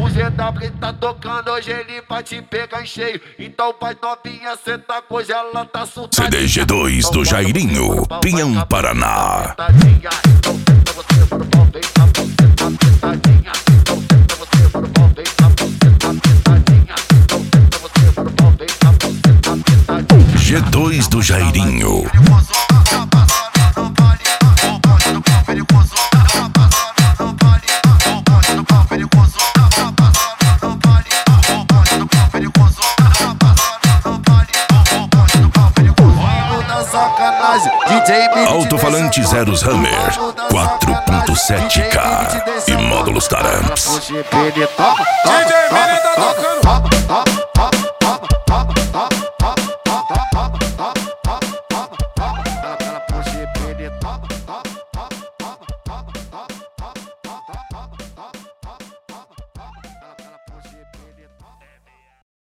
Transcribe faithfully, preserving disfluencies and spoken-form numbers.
O Z W tá tocando, hoje ele vai te pegar em cheio. Então vai novinha, senta com hoje ela tá soltando. C D G dois do Jairinho, Pinhão, Paraná. Então senta você pro pau, vem pra você tá sentadinha. Então senta você pro pau, vem pra você tá sentadinha. Então senta você pro pau, vem pra você tá sentadinha. G dois do Jairinho. Alto-falante Zeros Hammer quatro ponto sete K e módulos Taramps. D J Mene tá tocando.